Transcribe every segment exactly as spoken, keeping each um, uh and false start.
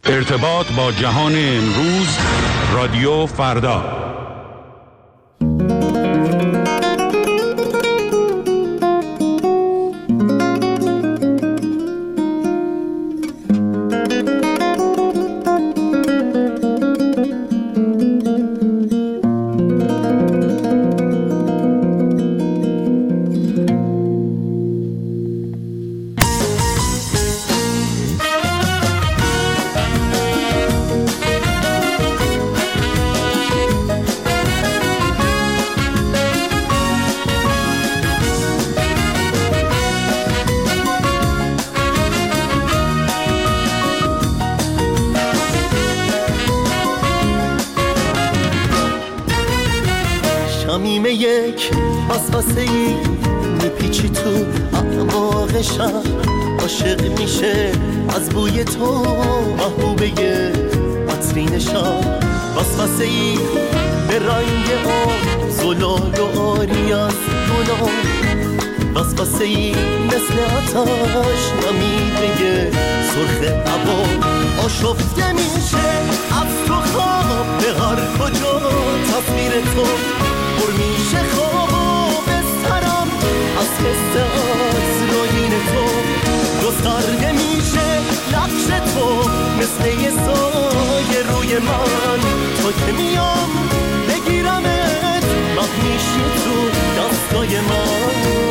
ارتباط با جهان امروز، رادیو فردا. شمیمه یک وسوسه ای میپیچی تو اعماقشم، عاشق میشه از بوی تو محبوبه عطرینشم. وسوسه ای به رنگ آب زلال و آری از گناه، وسوسه ای مثل آتش نمیده سرخ عبا. آشفته میشه از تو خواب به هر کجا تصویر تو، پر میشه خواب و بسترم از حس عطرآگین تو. گسترده میشه نقش تو مثل یه سایه روی من، تا که میام بگیرمت مخ میشی تو دستای من.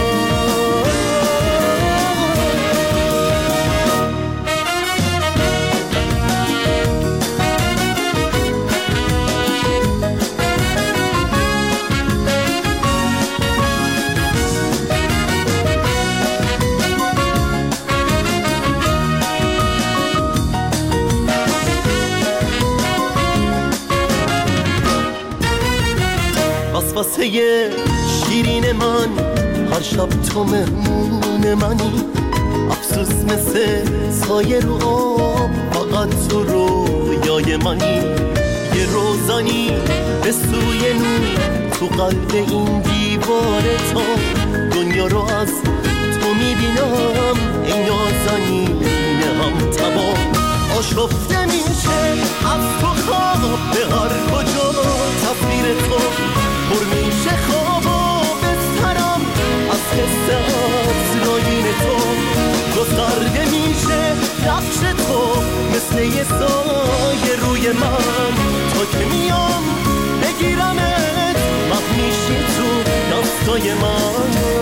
واسه شیرین من هر شب تو مهمون منی، افسوس مثل سایه رو آب فقط تو رویای منی. یه روزانی به سوی نور تو قلب این دیوار تا، دنیا رو از تو میبینم ای نازنین هم تبا. آشفته میشه از تو خواب به هر کجا تصویر تو، پر میشه خواب و بسترم از حس عطرآگین تو. گسترده میشه نقش تو مثل یه سایه روی من، تا که میام بگیرمت مخ میشی تو دستای من.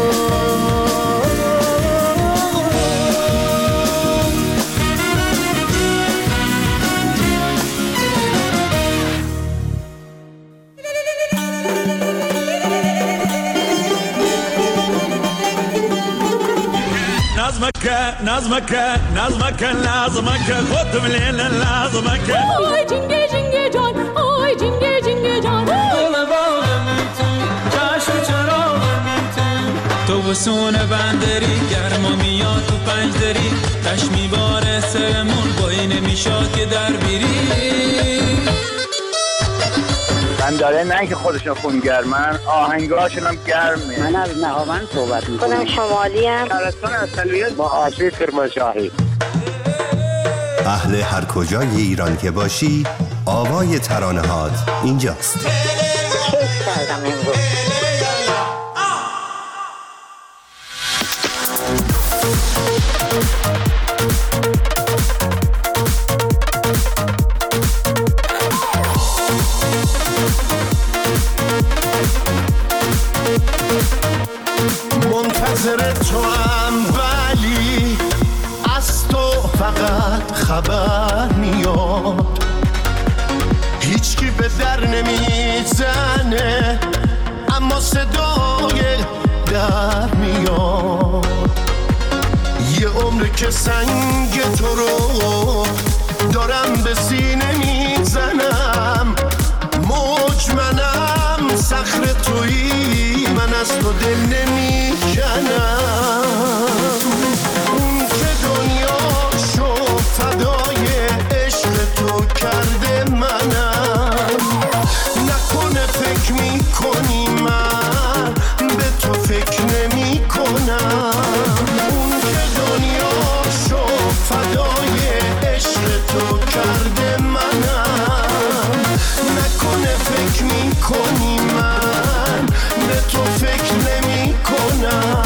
نظمك نظمك نظمك لازمك خد من لازمك. آی جنگه جنگه جان، آی جنگه جنگه جان. دل باغم تو چشم چراغم تو، تو بسون بندری گرما میاد تو پنج دری، تش میباره سرمون بایی نمیشاد که در بیری. من داره نه که خودشون خونگرمن، آهنگاشون هم گرمه. من از نهاوند صحبت میکنم. خودم شمالی ام. شهرستان اصلیت با آشی کرمانشاهی. اهل هر کجای ایران که باشی، آوای ترانه هات اینجاست. کیف کردم امروز. منتظر تو هم ولی از تو فقط خبر میاد، هیچکی به در نمیزنه اما صدای در میاد. یه عمر که سنگ تو رو دارم به سینه میزنم، موج منم صخر تویی، من از تو دل نمیکنم. اون که دنیاشو فدای عشق تو کرده منم، نکنه فکر میکنی من به تو فکر نمی کنم. اون که دنیاشو فدای عشق تو کرده منم. نکنه فکر میکنی من به تو فکر نمی کنم.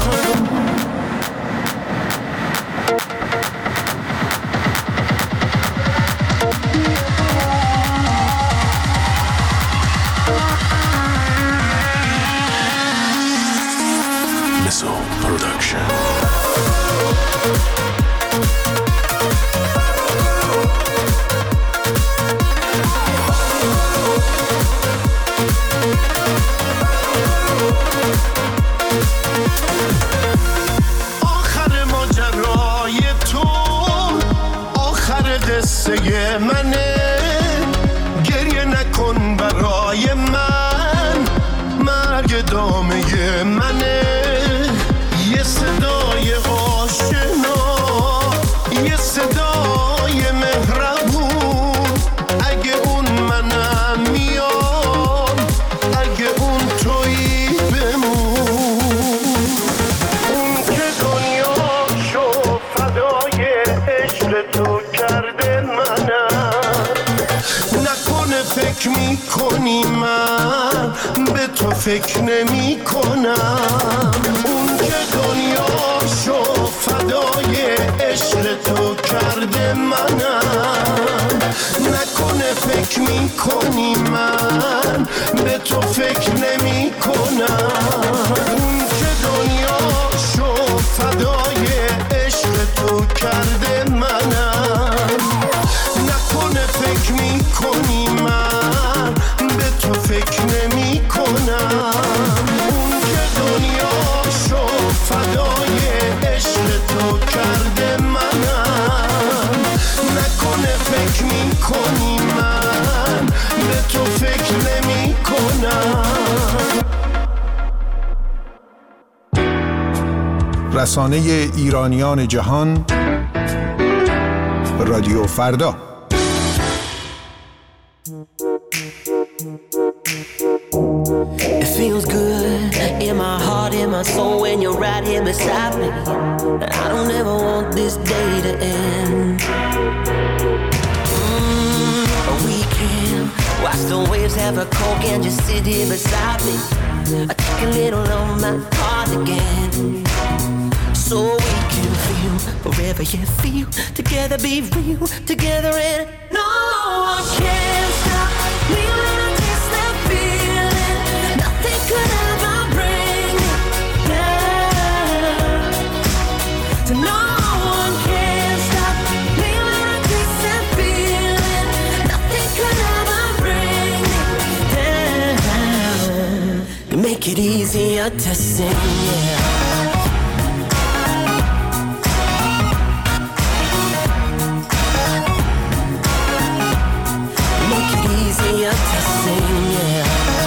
آخر ماجرای تو آخر قصه منه. گریه نکن برای من مرگ دامه منه. یه صدای آشنا یه صدای مهربون اگه اون منم میام اگه اون تویی بمون. اون که دنیا شو فدای عشق تو کرده منم. نکنه فکر میکنی من به تو فکر نمی کنم. اون که دنیا شو فدای عشق تو کرده منم. نکنه فکر میکنی من به تو فکر نمی کنم. اون که دنیا شو فدای عشق تو کرده منم. نکنه فکر میکنی من به تو فکر نمی کنم. اون که دنیا شو فدای عشق تو کرده منم. نکنه فکر میکنی من به تو فکر نمی کنم. رسانه ایرانیان جهان رادیو فردا. It feels good in my heart, in my soul when you're right here beside me. I don't ever want this day to end. Mm, we can watch the waves, have a coke and just sit here beside me. I take a little of my heart again. So we can feel forever, yeah, feel together, be real together, and no one can stop me when I taste that feeling. Nothing could ever bring me down. So no one can stop me when I taste that feeling. Nothing could ever bring me down. You make it easier to sing, yeah. Easier to sing, yeah.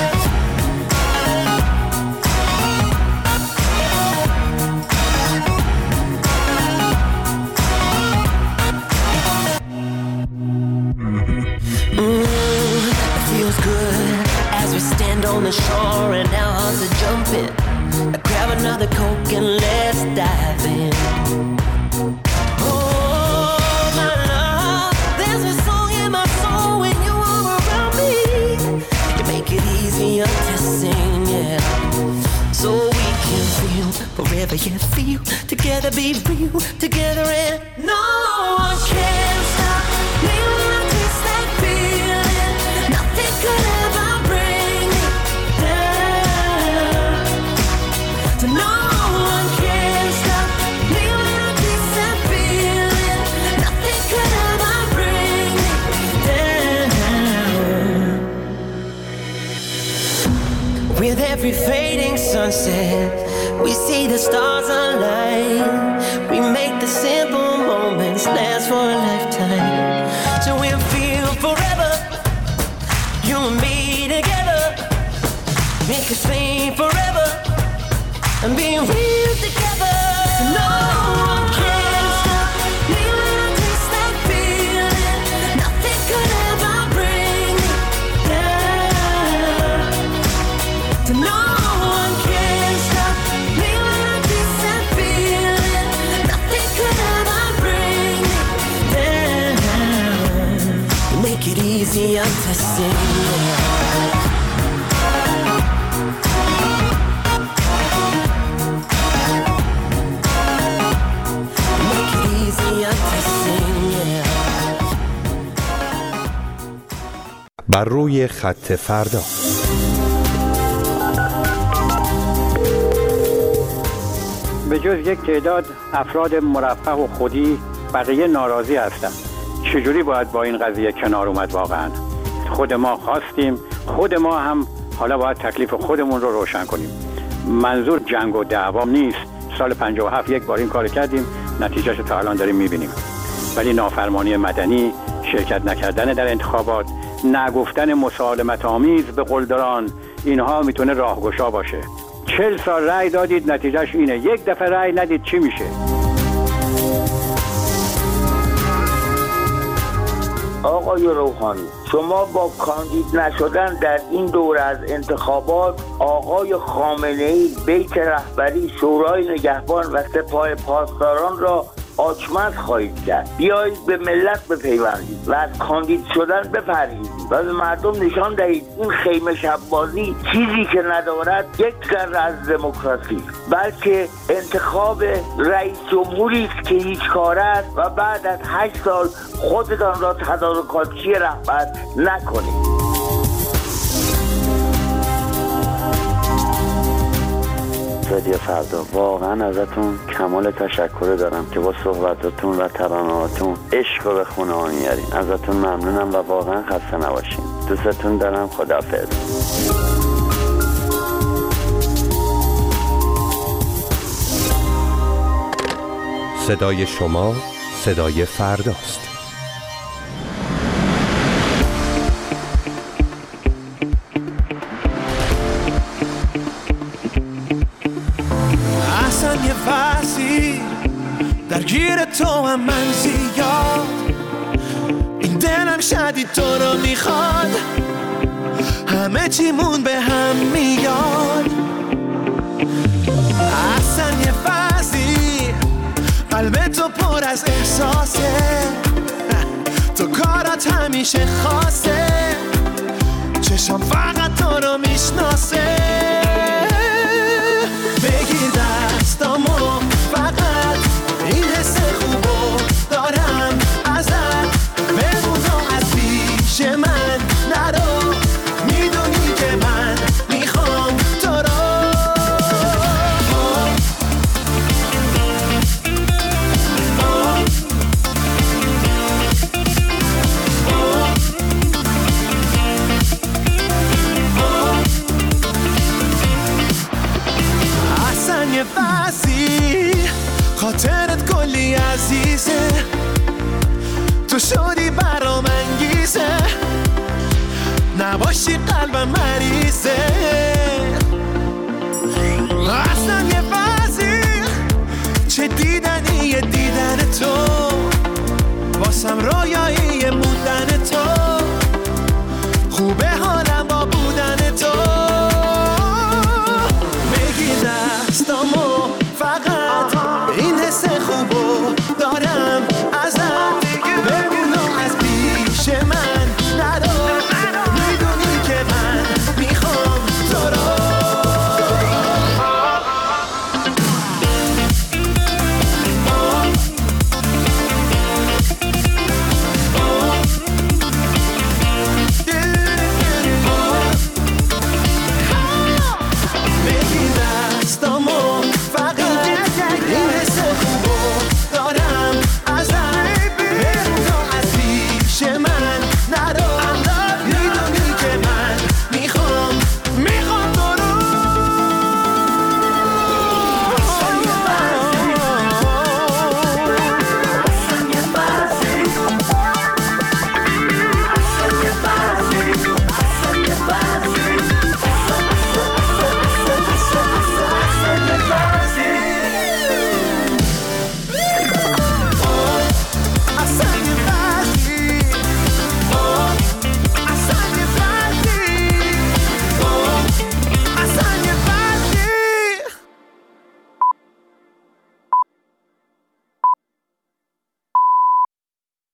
Mm, it feels good as we stand on the shore and our hearts are jumping. Grab another Coke and let's dive in. To sing, yeah. So we can feel forever, yeah, feel together, be real together, and no one can stop me when I taste that feeling. Nothing could ever bring me down. So no one can stop me when I taste that feeling. Nothing could ever bring me down. With every fading sunset, we see the stars align. We make the simple moments last for a lifetime. So we'll feel forever, you and me together. Make us fade forever and be real together. So no one can stop me when I taste that feeling. Nothing could ever bring me down. So no one can stop me when I taste that feeling. Nothing could ever bring me down. easier to sing, yeah. Make it easier to sing, yeah. بر روی خط فردا. به جز یک تعداد افراد مرفه و خودی بقیه ناراضی هستند. چجوری باید با این قضیه کنار اومد واقعا؟ خود ما خواستیم، خود ما هم حالا باید تکلیف خودمون رو روشن کنیم. منظور جنگ و دعوام نیست. سال پنجاه و هفت یک بار این کار کردیم، نتیجهش تا الان داریم میبینیم. ولی نافرمانی مدنی، شرکت نکردن در انتخابات، نگفتن مسالمت آمیز به قلدران، اینها میتونه راهگشا باشه. چهل سال رأی دادید، نتیجهش اینه. یک دفعه رأی ندید، چی میشه؟ آقای روحانی، شما با کاندید نشدن در این دوره از انتخابات آقای خامنه‌ای بیت رهبری شورای نگهبان و سپاه پاسداران را آچمز خواهید کرد. بیایید به ملت بپیوندید و از کاندید شدن بپرهیزید و به مردم نشان دهید این خیمه شب بازی چیزی که ندارد یک ذره از دموکراسی، بلکه انتخاب رئیس جمهوری است که هیچ کاره است و بعد از هشت سال خودتان را تدارکاتچی رهبر نکنید. رادیو فردا، واقعا ازتون کمال تشکر دارم که با صحبتاتون و ترانه‌هاتون عشق به خونه ها میارین. ازتون ممنونم و واقعا خسته نباشین. دوستتون دارم. خداحافظ. صدای شما صدای فرداست. یه فصلی درگیر تو هم من زیاد، این دلم شدید تو رو میخواد، همه چیمون به هم میاد. اصلا یه فصلی قلب تو پر از احساسه، تو کارات همیشه خاصه، چشم فقط تو رو میشناسه. بگیر دستامو، فقط این حس خوبو دارم ازت، بمون و از پیش من نرو، میدونی که من میخوام تو رو. اصلا یه بسی خاطرت کلی عزیزه، تو شدی برام انگیزه، نباشی قلبم مریضه. اصلا یه بسی چه دیدنیه دیدن تو، واسم رویای